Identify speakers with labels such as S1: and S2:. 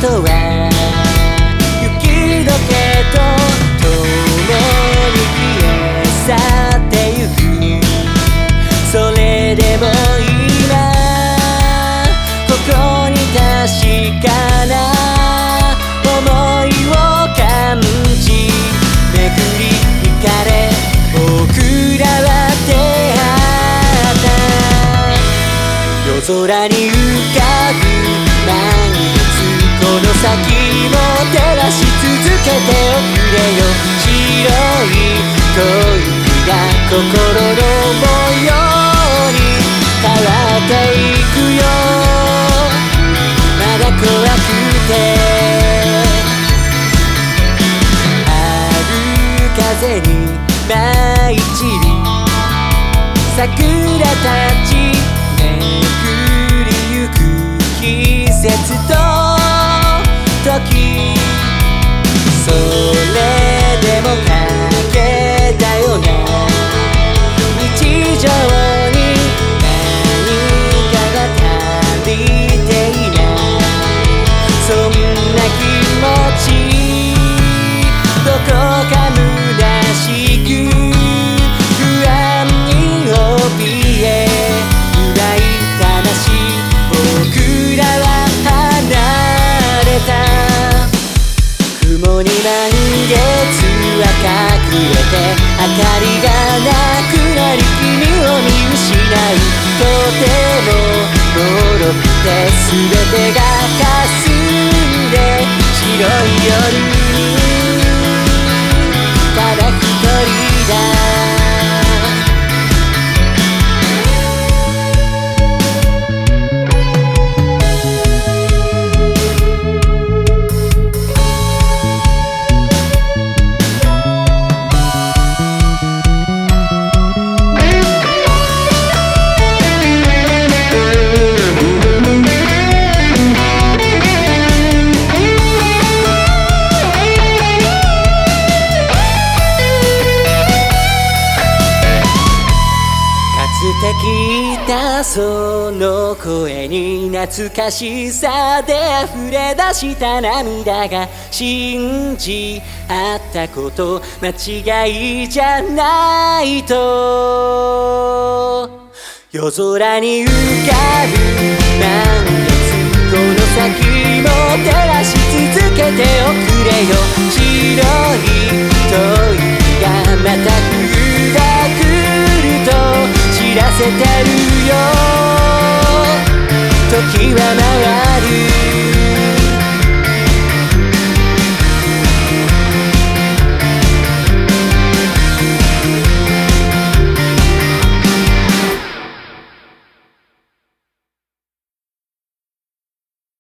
S1: とは雪解けと共に消え去ってゆく。それでも今ここに確かな想いを感じ、めくり引かれ僕らは出会った。夜空に浮かぶ満月、この先も照らし続けておくれよ。白い恋が心の模様に変わっていくよ。まだ怖くて春風に舞い散る桜たち、めくりゆく季節と時。それでもかけたよな日常に何かが足りていない、そんな気持ちどこか虚しく不安に怯え奪い悲しい僕らは離れた。雲に満月は隠れて明かりがなくなり君を見失い、とても脆くて全てが霞んで白い夜にただ一人だ。聞いたその声に懐かしさで溢れ出した涙が信じ合ったこと間違いじゃないと。夜空に浮かぶ満月、この先も照らし続けておくれよ。白い問いがまた冬が来ると知らせてるよ。時は回る